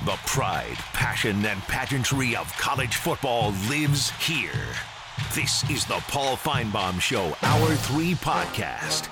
The pride, passion, and pageantry of college football lives here. This is the Paul Finebaum Show, Hour 3 podcast.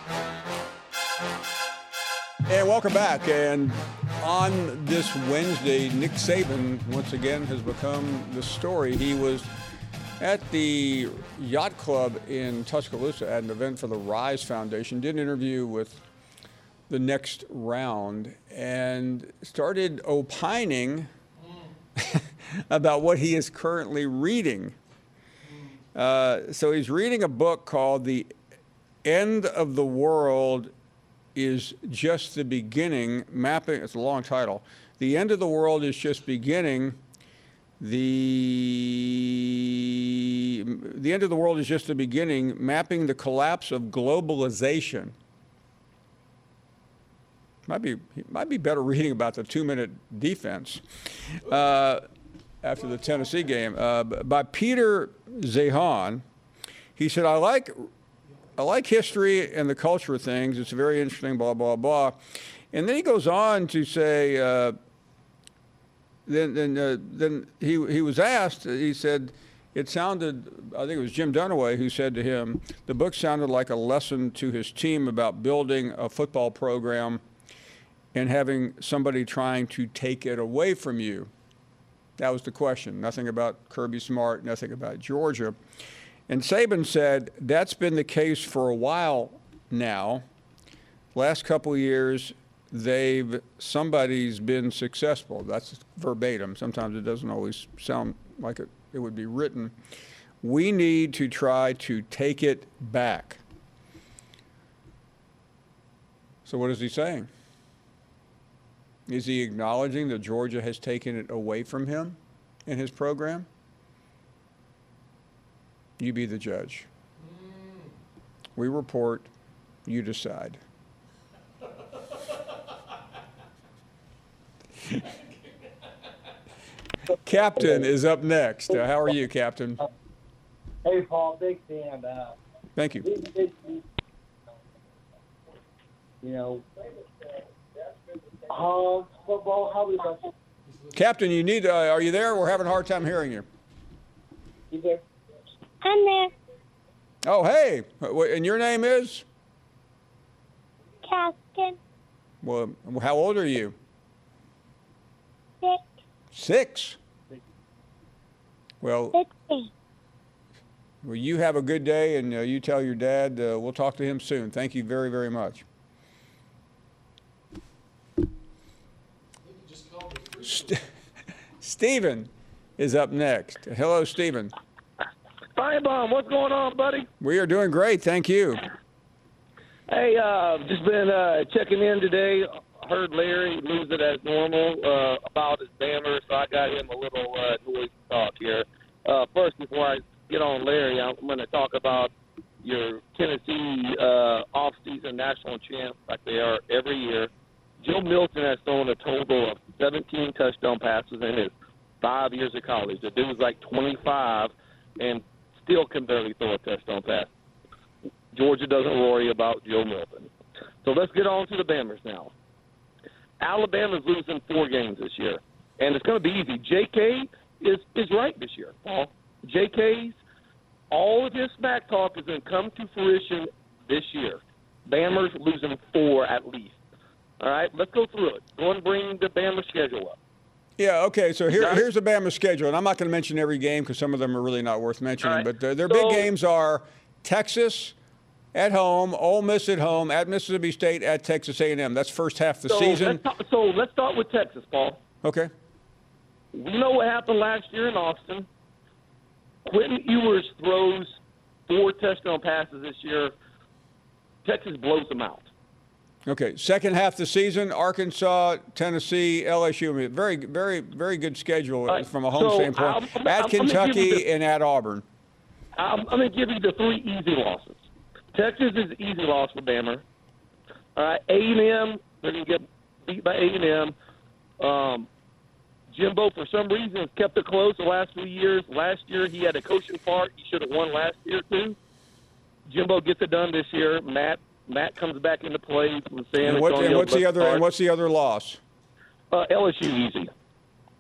And welcome back. And on this Wednesday, Nick Saban, once again, has become the story. He was at the Yacht Club in Tuscaloosa at an event for the Rise Foundation, did an interview with the Next Round, and started opining about what he is currently reading. So he's reading a book called The End of the World is Just the Beginning, mapping, it's a long title. The End of the World is Just Beginning. The End of the World is Just the Beginning, mapping the collapse of globalization. Might be better reading about the 2-minute defense after the Tennessee game. By Peter Zeihan. He said, I like history and the culture of things. It's very interesting, blah, blah, blah. And then he goes on to say, then he was asked, he said, it sounded, I think it was Jim Dunaway who said to him, the book sounded like a lesson to his team about building a football program and having somebody trying to take it away from you. That was the question. Nothing about Kirby Smart, nothing about Georgia. And Saban said, that's been the case for a while now. Last couple of years, somebody's been successful. That's verbatim. Sometimes it doesn't always sound like it would be written. We need to try to take it back. So what is he saying? Is he acknowledging that Georgia has taken it away from him in his program? You be the judge. We report, you decide. Captain is up next. How are you, Captain? Hey, Paul, big fan. Thank you. You know, football, how we about you? Captain, you need, are you there? We're having a hard time hearing you. You there? I'm there. Oh, hey. And your name is? Captain. Well, how old are you? 6. 6? Well, 16. Well, you have a good day, and you tell your dad we'll talk to him soon. Thank you very, very much. Stephen is up next. Hello, Stephen. Finebaum, what's going on, buddy? We are doing great, thank you. Hey, just been checking in today. Heard Larry lose it as normal about his Bammer, so I got him a little noise talk here. First, before I get on Larry, I'm going to talk about your Tennessee off-season national champs like they are every year. Joe Milton has thrown a total of 17 touchdown passes in his 5 years of college. The dude's like 25 and still can barely throw a touchdown pass. Georgia doesn't worry about Joe Milton. So let's get on to the Bammers now. Alabama's losing 4 games this year, and it's going to be easy. J.K. is right this year, Paul. J.K.'s, all of his smack talk is going to come to fruition this year. Bammers losing 4 at least. All right, let's go through it. Go and bring the Bama schedule up. Yeah, okay, so here's the Bama schedule, and I'm not going to mention every game because some of them are really not worth mentioning, right. but their big games are Texas at home, Ole Miss at home, at Mississippi State, at Texas A&M. That's first half of the season. Let's start with Texas, Paul. Okay. We know what happened last year in Austin. Quentin Ewers throws 4 touchdown passes this year. Texas blows them out. Okay, second half of the season, Arkansas, Tennessee, LSU. I mean, very, very, very good schedule from a home standpoint. At Kentucky and at Auburn. I'm going to give you the 3 easy losses. Texas is an easy loss for Bama. All right, A&M, they're going to get beat by A&M. Jimbo, for some reason, has kept it close the last few years. Last year, he had a coaching part. He should have won last year, too. Jimbo gets it done this year. Matt comes back into play from San Antonio. And what's the other loss? LSU easy.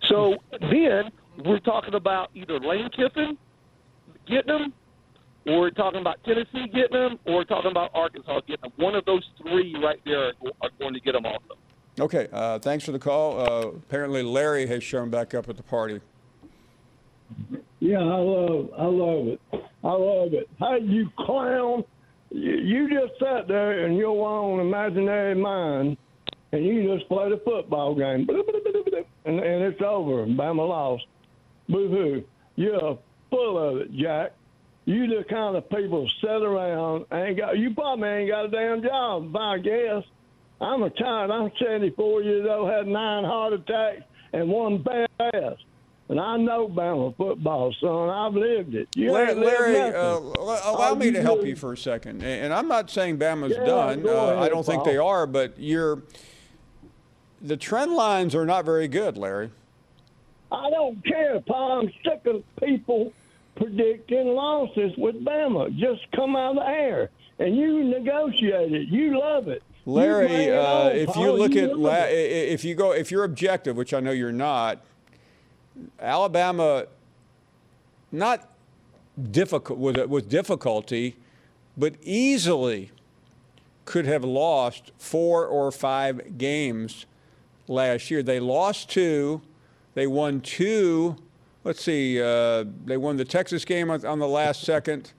So then we're talking about either Lane Kiffin getting them, or we're talking about Tennessee getting them, or we're talking about Arkansas getting them. One of those three right there are going to get them also. Okay, thanks for the call. Apparently Larry has shown back up at the party. Yeah, I love it. I love it. Hey, you clown. You just sat there in your own imaginary mind, and you just played a football game. And it's over. Bama lost. Boo-hoo. You're full of it, Jack. You the kind of people sit around, you probably ain't got a damn job, I guess. I'm retired. I'm 74 years old, had 9 heart attacks and 1 bad ass. And I know Bama football, son. I've lived it. Larry, allow me to help you for a second. And I'm not saying Bama's done. Ahead, I don't think Paul. they are, but the trend lines are not very good, Larry. I don't care, Paul. I'm sick of people predicting losses with Bama. Just come out of the air. And you negotiate it. You love it. Larry, if if you're objective, which I know you're not, Alabama, not difficult with difficulty, but easily could have lost 4 or 5 games last year. They lost 2, they won 2. Let's see, they won the Texas game on the last second,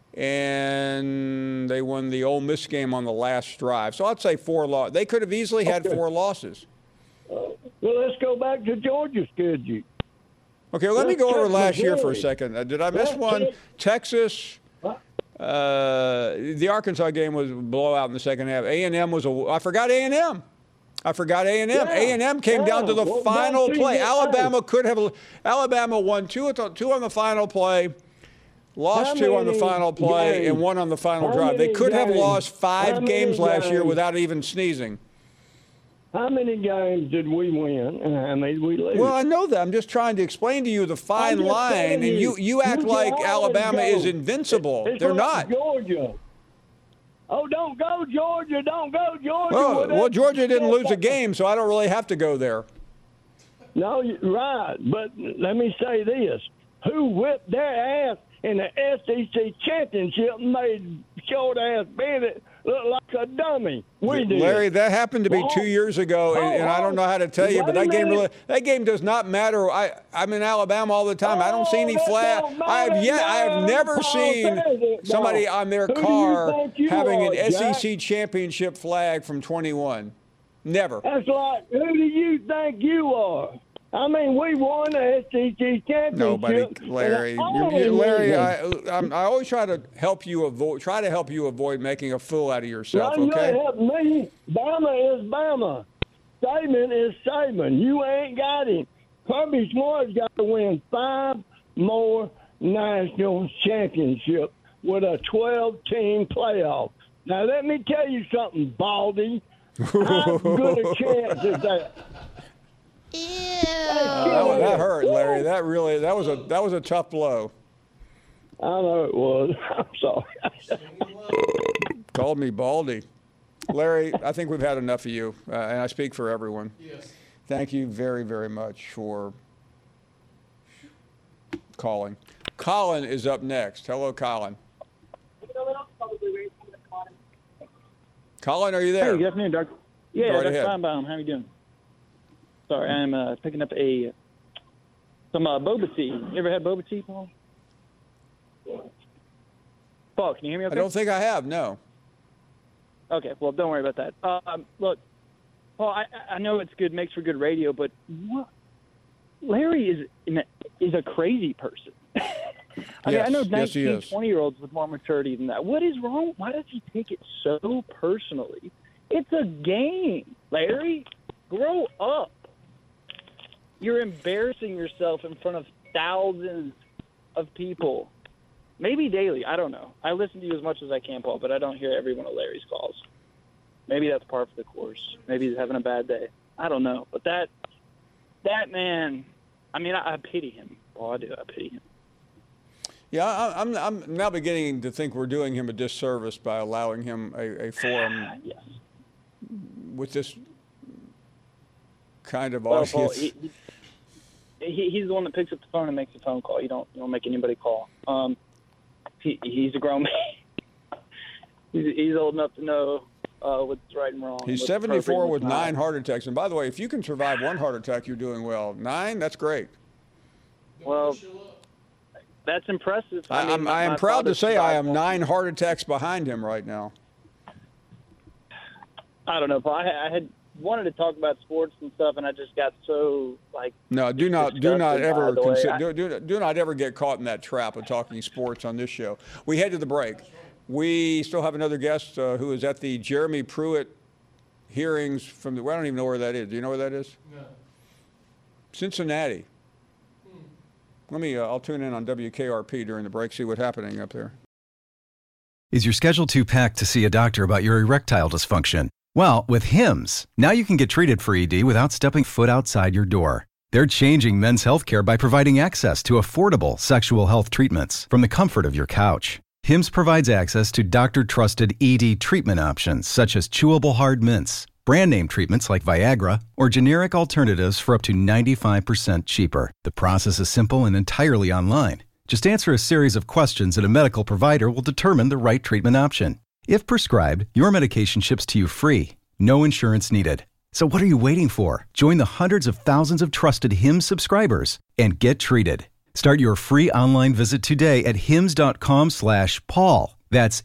and they won the Ole Miss game on the last drive. So I'd say 4 losses. They could have easily had 4 losses. Well, let's go back to Georgia's schedule. Okay, let me go over last year for a second. Did I miss one? Texas. The Arkansas game was a blowout in the second half. A&M was I forgot A&M. A&M came down to the final play. Alabama won 2 on the final play, lost 2 on the final play, and 1 on the final drive. They could have lost 5 games last year without even sneezing. How many games did we win and how many did we lose? Well, I know that. I'm just trying to explain to you the fine line, and you act like Alabama is invincible. They're not. Georgia. Oh, don't go, Georgia. Don't go, Georgia. Well, Georgia didn't lose a game, so I don't really have to go there. No, right. But let me say this. Who whipped their ass in the SEC championship and made short-ass Bennett look like a dummy? We did. Larry, that happened to be 2 years ago, and I don't know how to tell you, but that game does not matter. I'm in Alabama all the time. I don't see any flag. I have never seen somebody on their car having an SEC championship flag from 21. Never. That's like, who do you think you are? I mean, we won the SEC championship. Nobody, Larry. Larry, I always try to help you avoid making a fool out of yourself. No, Okay. You help me. Bama is Bama. Saban is Saban. You ain't got him. Kirby Smart's got to win 5 more national championships with a 12-team playoff. Now let me tell you something, Baldy. How good a chance is that? That hurt, Larry. That was a tough blow. I know it was. I'm sorry. Called me Baldy. Larry, I think we've had enough of you, and I speak for everyone. Yes. Thank you very, very much for calling. Colin is up next. Hello, Colin. Colin, are you there? Hey, good afternoon, Doug. Yeah, Right Dr. ahead. Feinbaum. How are you doing? Sorry, I'm picking up some boba tea. You ever had boba tea, Paul? Paul, can you hear me okay? I don't think I have, no. Okay, well, don't worry about that. Look, Paul, I know it's good, makes for good radio, but Larry is a crazy person. I mean, I know 19, 20-year-olds with more maturity than that. What is wrong? Why does he take it so personally? It's a game, Larry. Grow up. You're embarrassing yourself in front of thousands of people. Maybe daily. I don't know. I listen to you as much as I can, Paul, but I don't hear every one of Larry's calls. Maybe that's par for the course. Maybe he's having a bad day. I don't know. But that man, I mean, I pity him. Paul, I do. I pity him. Yeah, I'm now beginning to think we're doing him a disservice by allowing him a forum yes. with this kind of audience. Paul, he's the one that picks up the phone and makes a phone call. You don't make anybody call. He's a grown man. he's old enough to know what's right and wrong. He's 74 with 9 heart attacks. And by the way, if you can survive 1 heart attack, you're doing well. 9, that's great. Well, that's impressive. I am proud to say I am 9 heart attacks behind him right now. I don't know, Paul. I had wanted to talk about sports and stuff, and I just got so No, do not ever do not ever get caught in that trap of talking sports on this show. We head to the break. We still have another guest who is at the Jeremy Pruitt hearings from the. I don't even know where that is. Do you know where that is? No. Cincinnati. I'll tune in on WKRP during the break, see what's happening up there. Is your schedule too packed to see a doctor about your erectile dysfunction? Well, with Hims, now you can get treated for ED without stepping foot outside your door. They're changing men's healthcare by providing access to affordable sexual health treatments from the comfort of your couch. Hims provides access to doctor-trusted ED treatment options such as chewable hard mints, brand-name treatments like Viagra, or generic alternatives for up to 95% cheaper. The process is simple and entirely online. Just answer a series of questions and a medical provider will determine the right treatment option. If prescribed, your medication ships to you free. No insurance needed. So what are you waiting for? Join the hundreds of thousands of trusted Hims subscribers and get treated. Start your free online visit today at hims.com/Paul. That's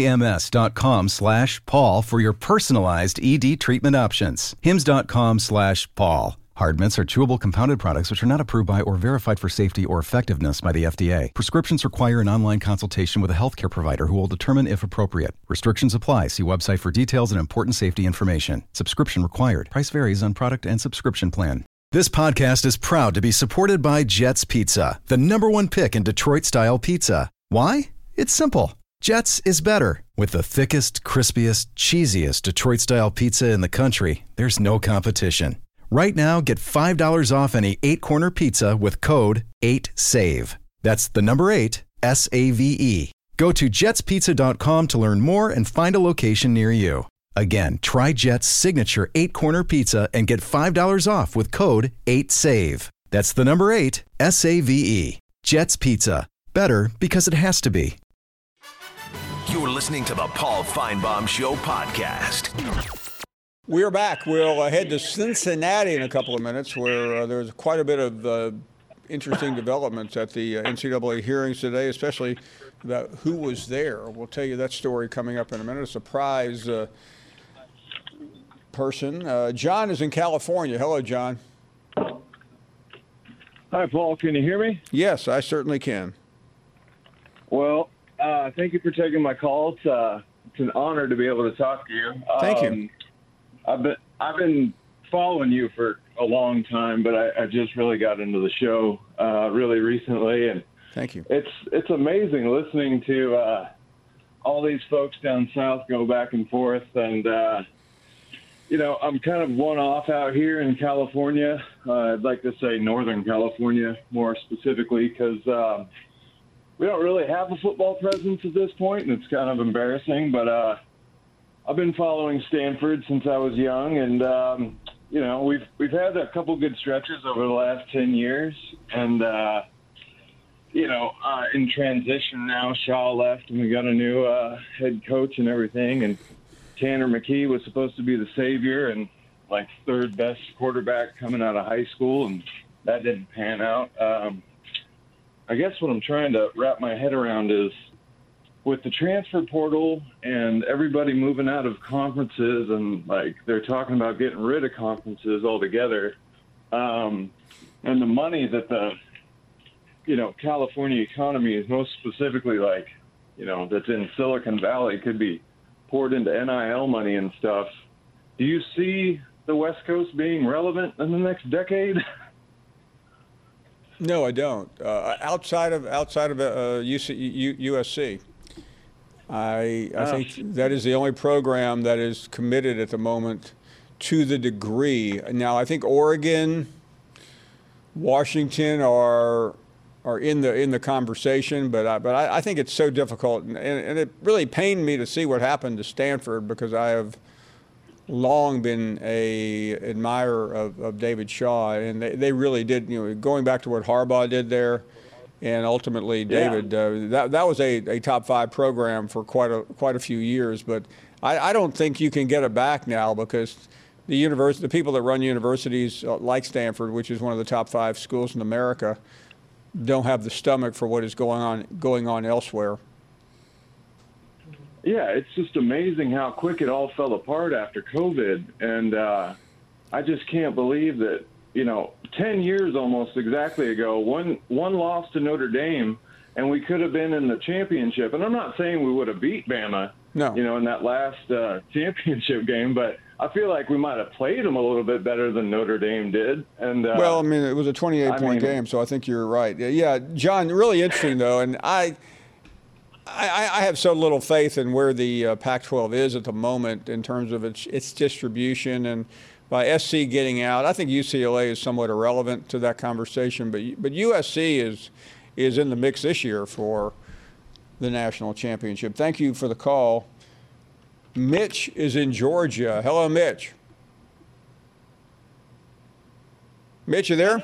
HIMS.com/Paul for your personalized ED treatment options. hims.com/Paul. Hard mints are chewable compounded products which are not approved by or verified for safety or effectiveness by the FDA. Prescriptions require an online consultation with a healthcare provider who will determine if appropriate. Restrictions apply. See website for details and important safety information. Subscription required. Price varies on product and subscription plan. This podcast is proud to be supported by Jets Pizza, the #1 pick in Detroit-style pizza. Why? It's simple. Jets is better. With the thickest, crispiest, cheesiest Detroit-style pizza in the country, there's no competition. Right now, get $5 off any 8-corner pizza with code 8SAVE. That's the number 8, SAVE. Go to jetspizza.com to learn more and find a location near you. Again, try Jet's signature 8-corner pizza and get $5 off with code 8SAVE. That's the number 8, SAVE. Jet's Pizza. Better because it has to be. You're listening to the Paul Finebaum Show podcast. We're back. We'll head to Cincinnati in a couple of minutes, where there's quite a bit of interesting developments at the NCAA hearings today, especially about who was there. We'll tell you that story coming up in a minute. A surprise person. John is in California. Hello, John. Hi, Paul. Can you hear me? Yes, I certainly can. Well, thank you for taking my call. It's an honor to be able to talk to you. Thank you. I've been following you for a long time, but I just really got into the show really recently, and thank you. It's amazing listening to all these folks down south go back and forth, and I'm kind of one-off out here in California. I'd like to say Northern California more specifically, because we don't really have a football presence at this point, and it's kind of embarrassing, but I've been following Stanford since I was young, and we've had a couple good stretches over the last 10 years, and in transition now, Shaw left, and we got a new head coach and everything, and Tanner McKee was supposed to be the savior and like third best quarterback coming out of high school, and that didn't pan out. I guess what I'm trying to wrap my head around is, with the transfer portal and everybody moving out of conferences, and they're talking about getting rid of conferences altogether, and the money that the California economy is most specifically that's in Silicon Valley could be poured into NIL money and stuff. Do you see the West Coast being relevant in the next decade? No, I don't. Outside of USC. I think that is the only program that is committed at the moment to the degree. Now, I think Oregon, Washington are in the conversation, but I think it's so difficult, and it really pained me to see what happened to Stanford, because I have long been a admirer of David Shaw, and they really did. Going back to what Harbaugh did there, and ultimately David, that was a top 5 program for quite a few years. But I don't think you can get it back now, because the people that run universities like Stanford, which is one of the top 5 schools in America, don't have the stomach for what is going on elsewhere. Yeah, it's just amazing how quick it all fell apart after COVID. And I just can't believe that, 10 years almost exactly ago, one loss to Notre Dame, and we could have been in the championship. And I'm not saying we would have beat Bama, in that last championship game, but I feel like we might have played them a little bit better than Notre Dame did. And well, I mean, it was a 28-point game, so I think you're right. Yeah, John, really interesting, though. And I have so little faith in where the Pac-12 is at the moment in terms of its distribution, and by SC getting out, I think UCLA is somewhat irrelevant to that conversation. But USC is in the mix this year for the national championship. Thank you for the call. Mitch is in Georgia. Hello, Mitch. Mitch, you there?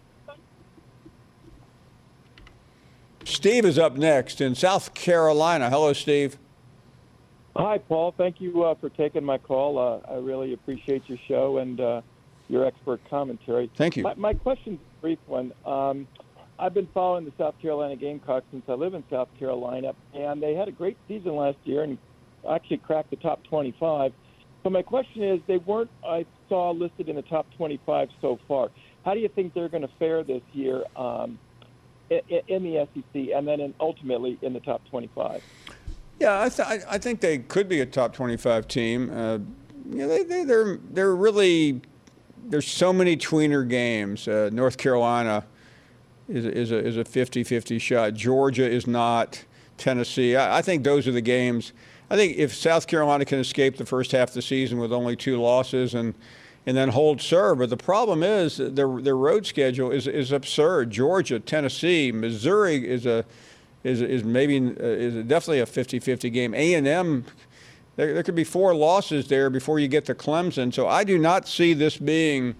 Steve is up next in South Carolina. Hello, Steve. Hi, Paul. Thank you for taking my call. I really appreciate your show and your expert commentary. Thank you. My question's a brief one. I've been following the South Carolina Gamecocks since I live in South Carolina, and they had a great season last year and actually cracked the top 25. So my question is, they weren't, I saw, listed in the top 25 so far. How do you think they're going to fare this year in the SEC and then ultimately in the top 25? Yeah, I think they could be a top 25 team. They're really, there's so many tweener games. North Carolina is a 50-50 shot. Georgia is not. Tennessee. I think those are the games. I think if South Carolina can escape the first half of the season with only 2 losses and then hold serve, but the problem is their road schedule is absurd. Georgia, Tennessee, Missouri is definitely a 50-50 game. A&M, there could be 4 losses there before you get to Clemson. So I do not see this being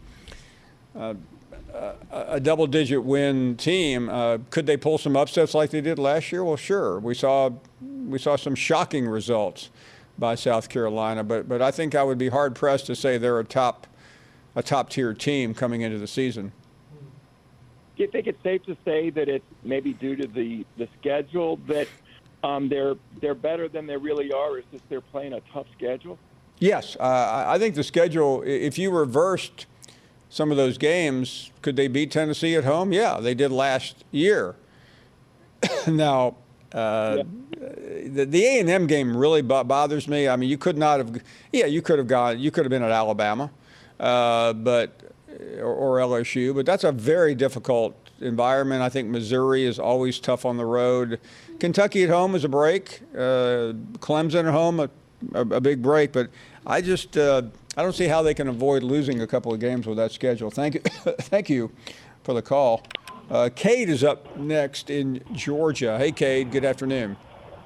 a double-digit win team. Could they pull some upsets like they did last year? Well, sure. We saw some shocking results by South Carolina, but I think I would be hard-pressed to say they're a top-tier team coming into the season. Do you think it's safe to say that it's maybe due to the schedule that they're better than they really are, or is just they're playing a tough schedule? Yes. I think the schedule, if you reversed some of those games, could they beat Tennessee at home? Yeah, they did last year. Now, the A&M game really bothers me. I mean, you could have been at Alabama, or LSU, but that's a very difficult environment. I think Missouri is always tough on the road. Kentucky at home is a break. Clemson at home, a big break, but I don't see how they can avoid losing a couple of games with that schedule. Thank you, thank you for the call. Cade is up next in Georgia. Hey, Cade. Good afternoon.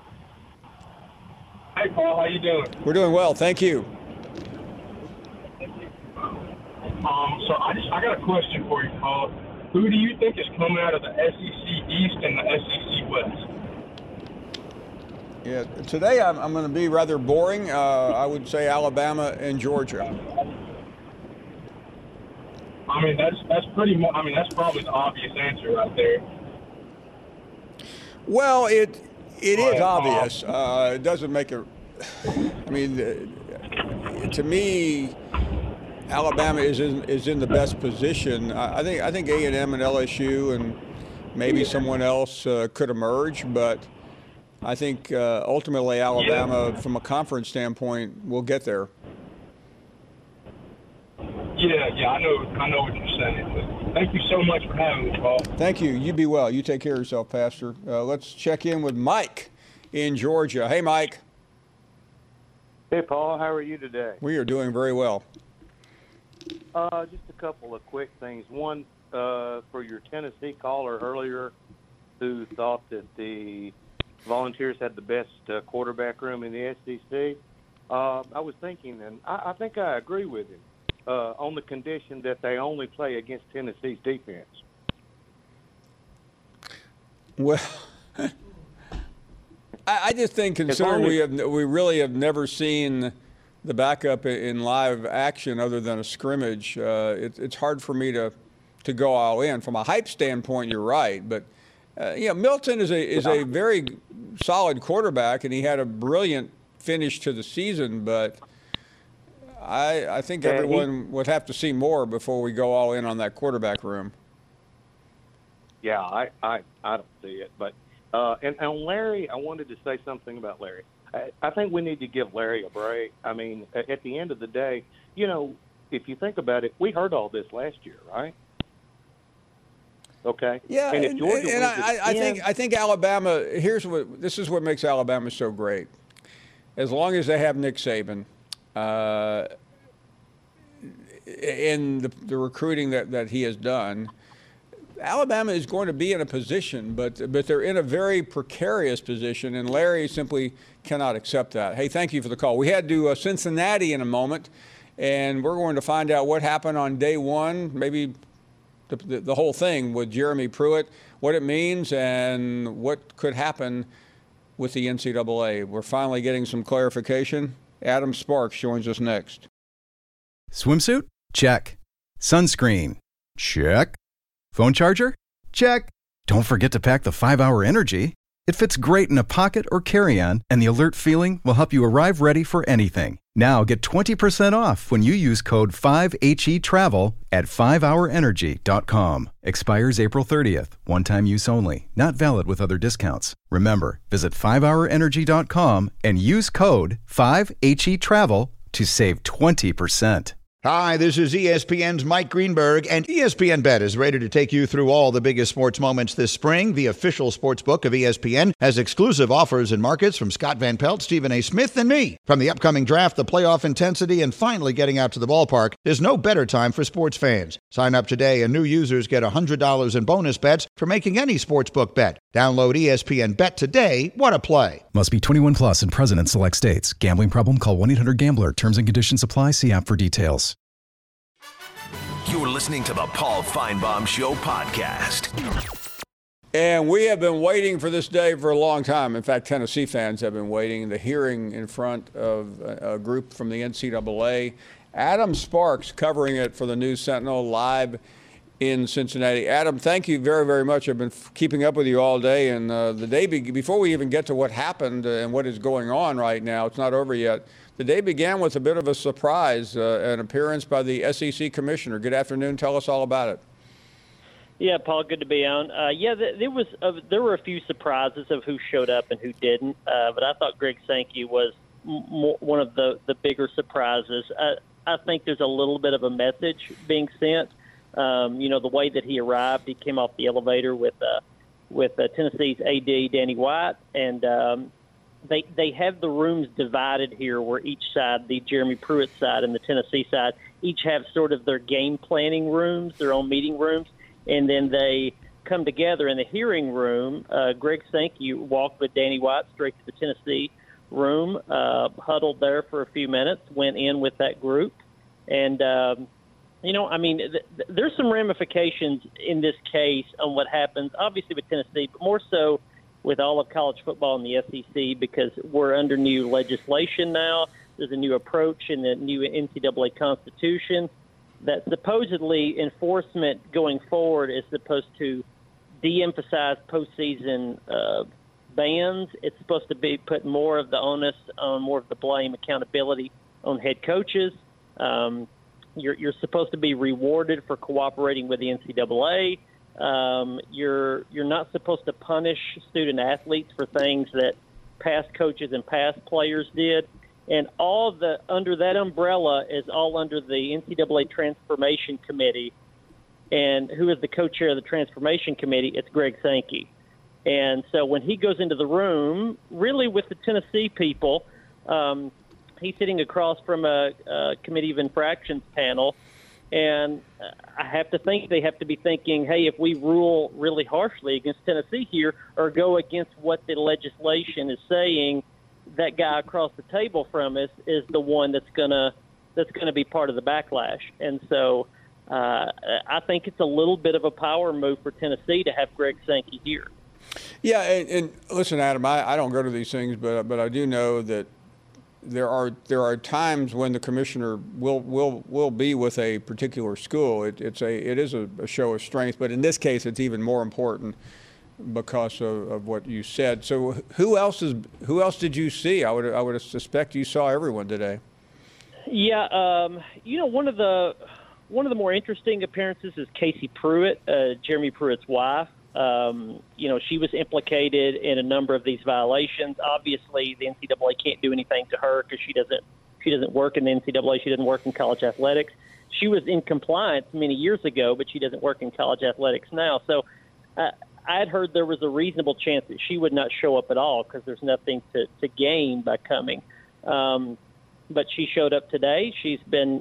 Hey, Paul. How you doing? We're doing well. Thank you. So I got a question for you, Paul. Who do you think is coming out of the SEC East and the SEC West? Yeah, today I'm going to be rather boring. I would say Alabama and Georgia. I mean, that's pretty much. I mean, that's probably the obvious answer right there. Well, it is obvious. It doesn't make it. I mean, to me, Alabama is in the best position. I think A&M and LSU and maybe someone else could emerge, but I think ultimately Alabama, from a conference standpoint, will get there. Yeah, I know what you're saying. But thank you so much for having me, Paul. Thank you. You be well. You take care of yourself, Pastor. Let's check in with Mike in Georgia. Hey, Mike. Hey, Paul. How are you today? We are doing very well. Just a couple of quick things. One, for your Tennessee caller earlier who thought that the Volunteers had the best quarterback room in the SEC. I was thinking, and I think I agree with him, on the condition that they only play against Tennessee's defense. Well, I just think, considering we really have never seen the backup in live action other than a scrimmage, it's hard for me to go all in. From a hype standpoint, you're right, but Milton is a very solid quarterback, and he had a brilliant finish to the season, but I think everyone would have to see more before we go all in on that quarterback room. Yeah, I don't see it. But and on Larry, I wanted to say something about Larry. I think we need to give Larry a break. I mean, at the end of the day, if you think about it, we heard all this last year, right? Okay. Yeah, and if Georgia and I think Alabama. This is what makes Alabama so great. As long as they have Nick Saban, in the recruiting that he has done, Alabama is going to be in a position, but they're in a very precarious position, and Larry simply cannot accept that. Hey, thank you for the call. We head to Cincinnati in a moment, and we're going to find out what happened on day one, maybe the whole thing with Jeremy Pruitt, what it means, and what could happen with the NCAA. We're finally getting some clarification. Adam Sparks joins us next. Swimsuit? Check. Sunscreen? Check. Phone charger? Check. Don't forget to pack the 5-Hour Energy. It fits great in a pocket or carry-on, and the alert feeling will help you arrive ready for anything. Now get 20% off when you use code 5HETRAVEL at 5hourenergy.com. Expires April 30th. One-time use only. Not valid with other discounts. Remember, visit 5hourenergy.com and use code 5HETRAVEL to save 20%. Hi, this is ESPN's Mike Greenberg, and ESPN Bet is ready to take you through all the biggest sports moments this spring. The official sports book of ESPN has exclusive offers and markets from Scott Van Pelt, Stephen A. Smith, and me. From the upcoming draft, the playoff intensity, and finally getting out to the ballpark, there's no better time for sports fans. Sign up today, and new users get $100 in bonus bets for making any sportsbook bet. Download ESPN Bet today. What a play. Must be 21 plus and present in select states. Gambling problem? Call 1-800-GAMBLER. Terms and conditions apply. See app for details. You're listening to the Paul Feinbaum Show podcast. And we have been waiting for this day for a long time. In fact, Tennessee fans have been waiting. The hearing in front of a group from the NCAA. Adam Sparks covering it for the News Sentinel live in Cincinnati. Adam, thank you very, very much. I've been keeping up with you all day. And the day before we even get to what happened and what is going on right now, it's not over yet. The day began with a bit of a surprise, an appearance by the SEC commissioner. Good afternoon. Tell us all about it. Yeah, Paul, good to be on. There were a few surprises of who showed up and who didn't, but I thought Greg Sankey was one of the bigger surprises. I think there's a little bit of a message being sent. The way that he arrived, he came off the elevator with Tennessee's AD, Danny White, and They have the rooms divided here where each side, the Jeremy Pruitt side and the Tennessee side, each have sort of their game planning rooms, their own meeting rooms, and then they come together in the hearing room. Greg Sankey walked with Danny White straight to the Tennessee room, huddled there for a few minutes, went in with that group. And, there's some ramifications in this case on what happens, obviously with Tennessee, but more so with all of college football in the SEC, because we're under new legislation now. There's a new approach in the new NCAA Constitution that supposedly enforcement going forward is supposed to de-emphasize postseason bans. It's supposed to be put more of the onus on, more of the blame, accountability on head coaches. You're supposed to be rewarded for cooperating with the NCAA. You're not supposed to punish student athletes for things that past coaches and past players did. And under that umbrella is all under the NCAA Transformation Committee. And who is the co-chair of the Transformation Committee? It's Greg Sankey. And so when he goes into the room, really with the Tennessee people, he's sitting across from a Committee of Infractions panel. And I have to think they have to be thinking, hey, if we rule really harshly against Tennessee here or go against what the legislation is saying, that guy across the table from us is the one that's gonna be part of the backlash. And so I think it's a little bit of a power move for Tennessee to have Greg Sankey here. Yeah, and listen, Adam, I don't go to these things, but I do know that there are times when the commissioner will be with a particular school. It is a show of strength, but in this case, it's even more important because of what you said. So who else did you see? I would suspect you saw everyone today. Yeah, one of the more interesting appearances is Casey Pruitt, Jeremy Pruitt's wife. She was implicated in a number of these violations. Obviously, the NCAA can't do anything to her because she doesn't work in the NCAA. She doesn't work in college athletics. She was in compliance many years ago, but she doesn't work in college athletics now. So I had heard there was a reasonable chance that she would not show up at all because there's nothing to gain by coming. But she showed up today. She's been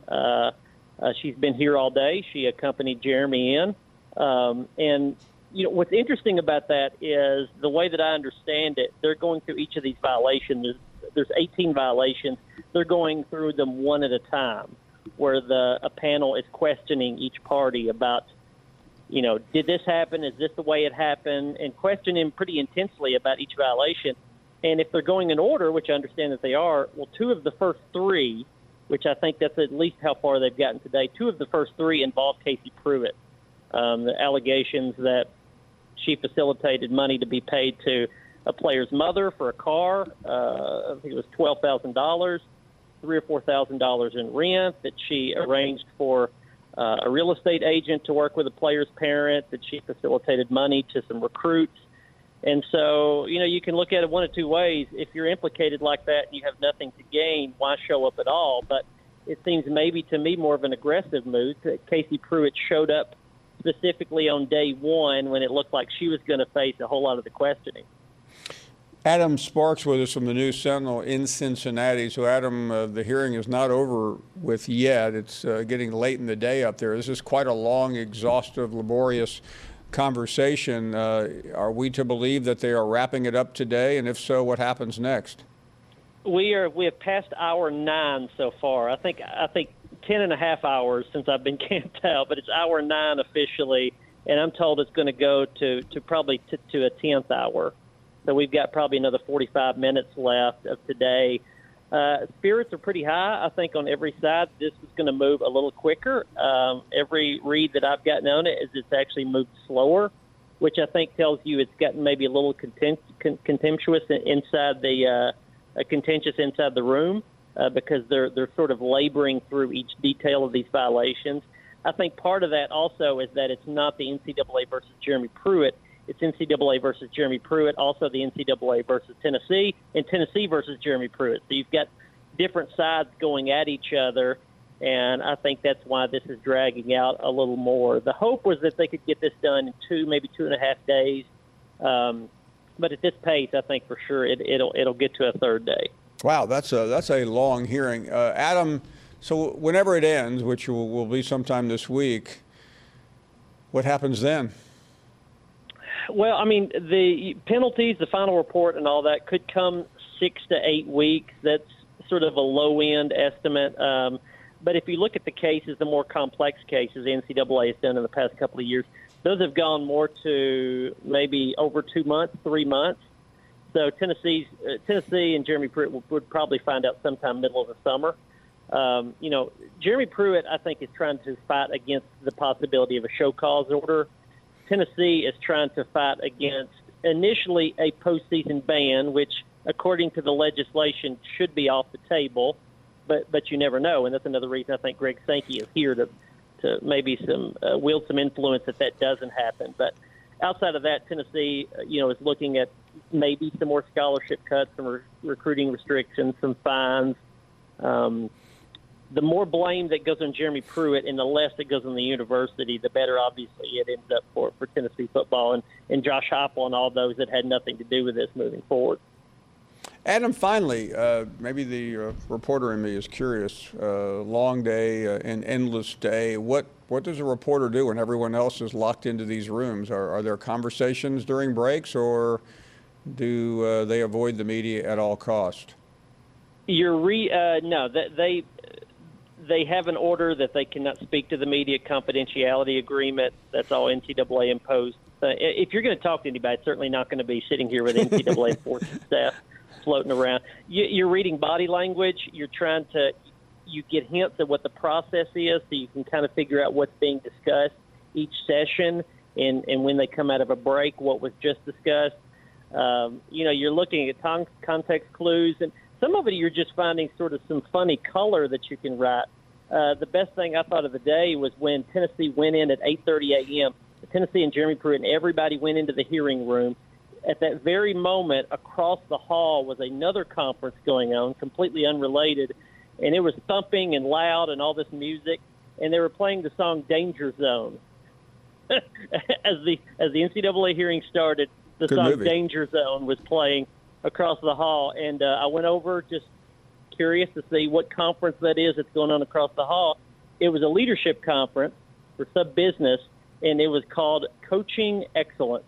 here all day. She accompanied Jeremy in, and what's interesting about that is the way that I understand it, they're going through each of these violations. There's 18 violations. They're going through them one at a time, where a panel is questioning each party about, did this happen? Is this the way it happened? And questioning pretty intensely about each violation. And if they're going in order, which I understand that they are, well, two of the first three, which I think that's at least how far they've gotten today, two of the first three involve Casey Pruitt. The allegations that she facilitated money to be paid to a player's mother for a car. I think it was $12,000, $3,000 or $4,000 in rent, that she arranged for a real estate agent to work with a player's parent, that she facilitated money to some recruits. And so, you can look at it one of two ways. If you're implicated like that and you have nothing to gain, why show up at all? But it seems maybe to me more of an aggressive move. Casey Pruitt showed up specifically on day one when it looked like she was going to face a whole lot of the questioning. Adam Sparks with us from the News Sentinel in Cincinnati. So, Adam, the hearing is not over with yet. It's getting late in the day up there. This is quite a long, exhaustive, laborious conversation. Are we to believe that they are wrapping it up today? And if so, what happens next? We have passed hour 9 so far. I think 10 and a half hours since I've been camped out, but it's hour 9 officially, and I'm told it's going to go to probably to a 10th hour. So we've got probably another 45 minutes left of today. Spirits are pretty high, I think, on every side. This is going to move a little quicker. Every read that I've gotten on it is it's actually moved slower, which I think tells you it's gotten maybe a little contentious inside the room. Because they're sort of laboring through each detail of these violations. I think part of that also is that it's not the NCAA versus Jeremy Pruitt. It's NCAA versus Jeremy Pruitt, also the NCAA versus Tennessee, and Tennessee versus Jeremy Pruitt. So you've got different sides going at each other, and I think that's why this is dragging out a little more. The hope was that they could get this done in maybe 2.5 days. But at this pace, I think for sure it'll get to a third day. Wow, that's a long hearing. Adam, so whenever it ends, which will be sometime this week, what happens then? Well, I mean, the penalties, the final report and all that could come 6 to 8 weeks. That's sort of a low-end estimate. But if you look at the cases, the more complex cases the NCAA has done in the past couple of years, those have gone more to maybe over 2 months, 3 months. So Tennessee and Jeremy Pruitt would probably find out sometime middle of the summer. Jeremy Pruitt, I think, is trying to fight against the possibility of a show cause order. Tennessee is trying to fight against initially a postseason ban, which, according to the legislation, should be off the table. But you never know, and that's another reason I think Greg Sankey is here to maybe wield some influence if that doesn't happen. But outside of that, Tennessee, is looking at maybe some more scholarship cuts, some recruiting restrictions, some fines. The more blame that goes on Jeremy Pruitt and the less that goes on the university, the better, obviously, it ends up for Tennessee football and Josh Heupel and all those that had nothing to do with this moving forward. Adam, finally, maybe the reporter in me is curious. Long day, an endless day. What does a reporter do when everyone else is locked into these rooms? Are there conversations during breaks, or do they avoid the media at all cost? No, they have an order that they cannot speak to the media, confidentiality agreement. That's all NCAA imposed. If you're going to talk to anybody, it's certainly not going to be sitting here with NCAA enforcement staff floating around. You're reading body language. You get hints at what the process is, so you can kind of figure out what's being discussed each session, and when they come out of a break, what was just discussed. You're looking at context clues, and some of it you're just finding sort of some funny color that you can write. The best thing I thought of the day was when Tennessee went in at 8:30 a.m. Tennessee and Jeremy Pruitt and everybody went into the hearing room. At that very moment, across the hall was another conference going on, completely unrelated, and it was thumping and loud and all this music, and they were playing the song "Danger Zone." as the NCAA hearing started, the song movie. "Danger Zone" was playing across the hall, and I went over just curious to see what conference that is that's going on across the hall. It was a leadership conference for sub-business, and it was called Coaching Excellence.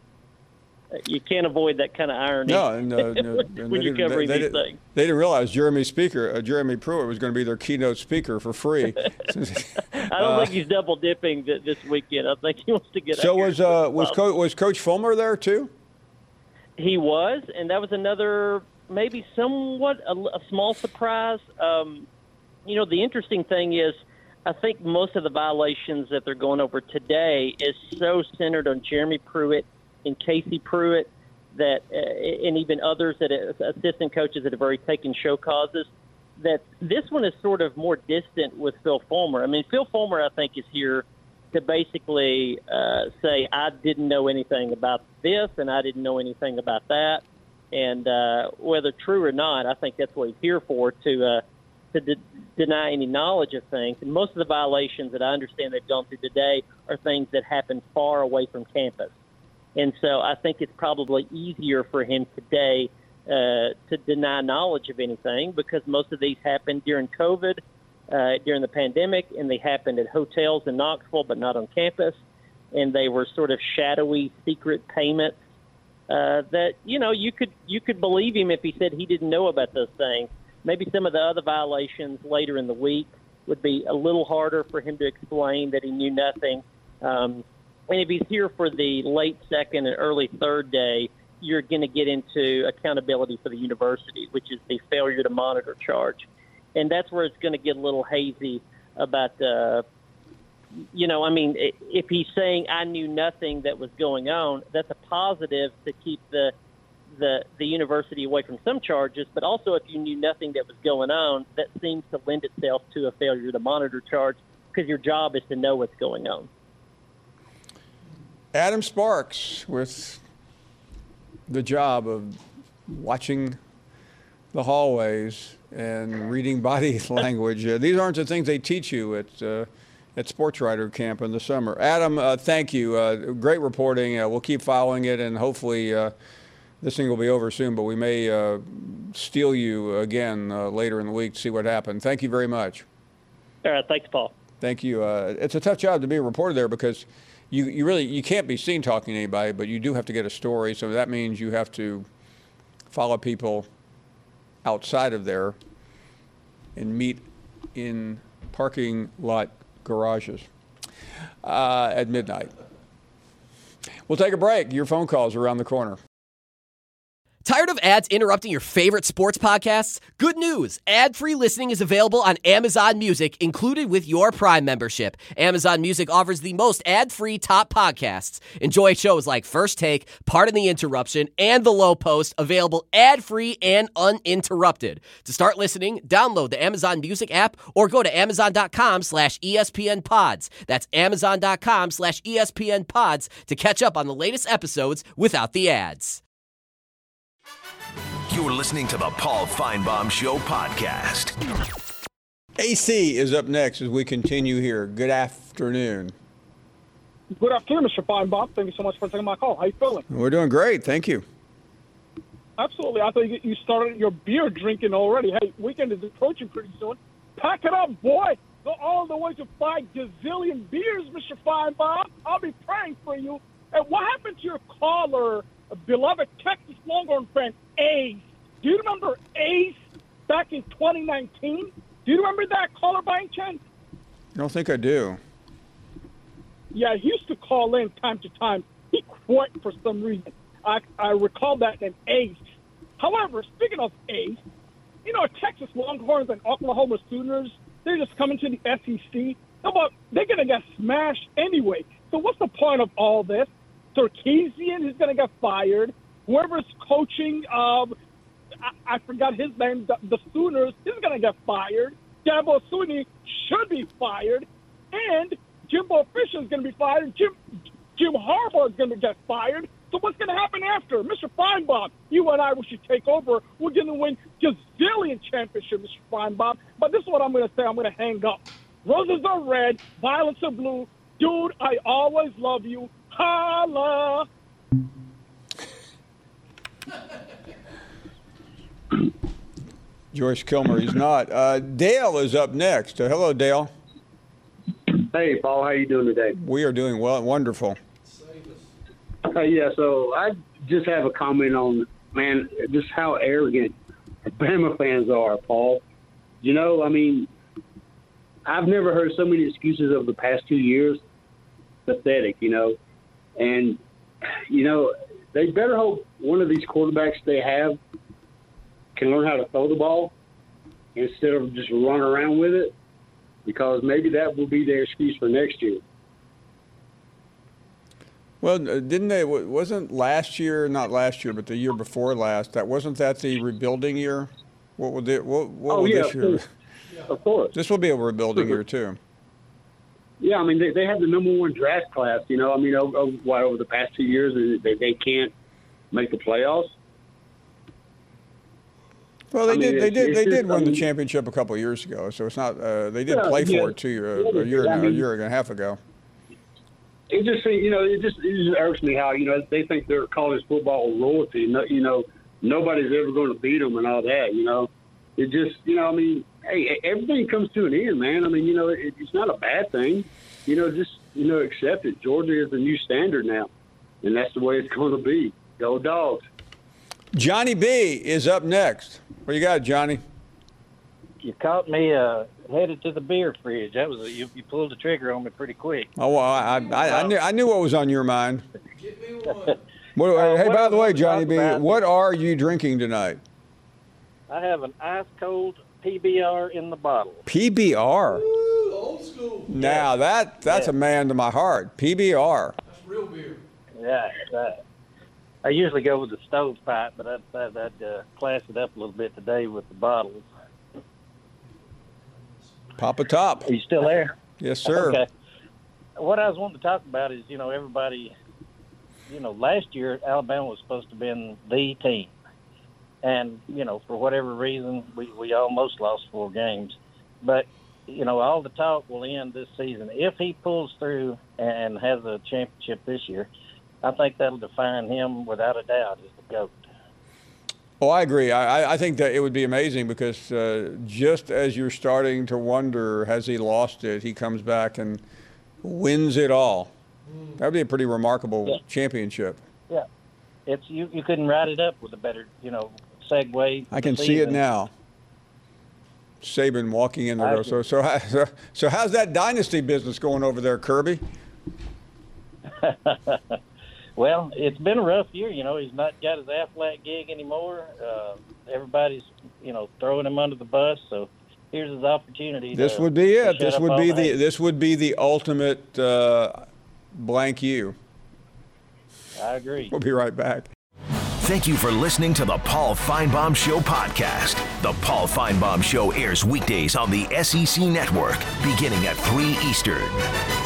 You can't avoid that kind of irony when you're covering these things. They didn't realize Jeremy Pruitt was going to be their keynote speaker for free. I don't think he's double dipping this weekend. I think he wants to get. So was Coach Fulmer there too? He was, and that was another maybe somewhat a small surprise. The interesting thing is, I think most of the violations that they're going over today is so centered on Jeremy Pruitt and Casey Pruitt that, and even others that assistant coaches that have already taken show causes, that this one is sort of more distant with Phil Fulmer. I mean, Phil Fulmer, I think, is here to basically say, I didn't know anything about this and I didn't know anything about that. And whether true or not, I think that's what he's here for, to deny any knowledge of things. And most of the violations that I understand they've gone through today are things that happen far away from campus. And so I think it's probably easier for him today to deny knowledge of anything, because most of these happened during COVID, during the pandemic, and they happened at hotels in Knoxville but not on campus. And they were sort of shadowy, secret payments that, you could believe him if he said he didn't know about those things. Maybe some of the other violations later in the week would be a little harder for him to explain that he knew nothing. And if he's here for the late second and early third day, you're going to get into accountability for the university, which is the failure to monitor charge. And that's where it's going to get a little hazy about, if he's saying I knew nothing that was going on, that's a positive to keep the university away from some charges. But also, if you knew nothing that was going on, that seems to lend itself to a failure to monitor charge, because your job is to know what's going on. Adam Sparks with the job of watching the hallways and reading body language. These aren't the things they teach you at Sports Writer Camp in the summer. Adam, thank you. Great reporting. We'll keep following it, and hopefully this thing will be over soon, but we may steal you again later in the week to see what happened. Thank you very much. All right. Thanks, Paul. Thank you. It's a tough job to be a reporter there, because you can't be seen talking to anybody, but you do have to get a story. So that means you have to follow people outside of there and meet in parking lot garages at midnight. We'll take a break. Your phone calls are around the corner. Tired of ads interrupting your favorite sports podcasts? Good news! Ad-free listening is available on Amazon Music, included with your Prime membership. Amazon Music offers the most ad-free top podcasts. Enjoy shows like First Take, Pardon the Interruption, and The Low Post, available ad-free and uninterrupted. To start listening, download the Amazon Music app or go to Amazon.com/ESPN Pods. That's Amazon.com/ESPN Pods to catch up on the latest episodes without the ads. You're listening to the Paul Feinbaum Show podcast. AC is up next as we continue here. Good afternoon. Good afternoon, Mr. Feinbaum. Thank you so much for taking my call. How you feeling? We're doing great. Thank you. Absolutely. I thought you started your beer drinking already. Hey, weekend is approaching pretty soon. Pack it up, boy. Go all the way to 5 gazillion beers, Mr. Feinbaum. I'll be praying for you. And what happened to your caller, a beloved Texas Longhorn fan, Ace? Do you remember Ace back in 2019? Do you remember that caller by any chance? I don't think I do. Yeah, he used to call in time to time. He quit for some reason. I recall that name, Ace. However, speaking of Ace, you know, Texas Longhorns and Oklahoma Sooners, they're just coming to the SEC. They're going to get smashed anyway. So what's the point of all this? Sarkisian is going to get fired. Whoever's coaching, I forgot his name, the Sooners, is going to get fired. Dabo Swinney should be fired. And Jimbo Fisher is going to be fired. Jim Harbaugh is going to get fired. So what's going to happen after? Mr. Feinbaum, you and I, we should take over. We're going to win gazillion championships, Mr. Feinbaum. But this is what I'm going to say. I'm going to hang up. Roses are red, violets are blue. Dude, I always love you. Holla! Joyce Kilmer, he's not. Dale is up next. Hello, Dale. Hey, Paul. How you doing today? We are doing well. Wonderful. Yeah, so I just have a comment on, man, just how arrogant Bama fans are, Paul. You know, I mean, I've never heard so many excuses over the past 2 years. Pathetic, you know. And, you know, they better hope one of these quarterbacks they have can learn how to throw the ball instead of just run around with it, because maybe that will be their excuse for next year. Well, didn't they? Wasn't last year? Not last year, but the year before last. Wasn't that the rebuilding year? What will this year? Of course. This will be a rebuilding year too. Yeah, I mean they have the number one draft class. You know, I mean over the past 2 years they can't make the playoffs. Well, they did win the championship a couple of years ago, so it's not. They did play for it a year and a half ago. It just, you know, it just irks me how, you know, they think they're college football royalty. You know, nobody's ever going to beat them and all that. You know, it just, you know, I mean, hey, everything comes to an end, man. I mean, you know, it's not a bad thing. You know, just, you know, accept it. Georgia is the new standard now, and that's the way it's going to be. Go Dogs. Johnny B is up next. What you got, Johnny? You caught me headed to the beer fridge. That was you pulled the trigger on me pretty quick. Oh, well, I knew what was on your mind. Get me one. Hey, by the way, Johnny B, what are you drinking tonight? I have an ice cold PBR in the bottle. PBR. Ooh, old school. Now that's a man to my heart. PBR. That's real beer. Yeah. I usually go with the stovepipe, but I'd class it up a little bit today with the bottles. Pop a top. Are you still there? Yes, sir. Okay. What I was wanting to talk about is, you know, everybody, you know, last year Alabama was supposed to have been the team. And, you know, for whatever reason, we almost lost 4 games. But, you know, all the talk will end this season. If he pulls through and has a championship this year, I think that'll define him without a doubt as the GOAT. Oh, I agree. I think that it would be amazing because just as you're starting to wonder, has he lost it, he comes back and wins it all. That would be a pretty remarkable championship. Yeah. It's you couldn't write it up with a better, you know, segue. I can see it now. Saban walking in the door. So how's that dynasty business going over there, Kirby? Well, it's been a rough year. You know, he's not got his Aflac gig anymore. Everybody's, you know, throwing him under the bus. So here's his opportunity. This would be it. This would be the ultimate blank you. I agree. We'll be right back. Thank you for listening to the Paul Feinbaum Show podcast. The Paul Feinbaum Show airs weekdays on the SEC Network, beginning at 3 Eastern.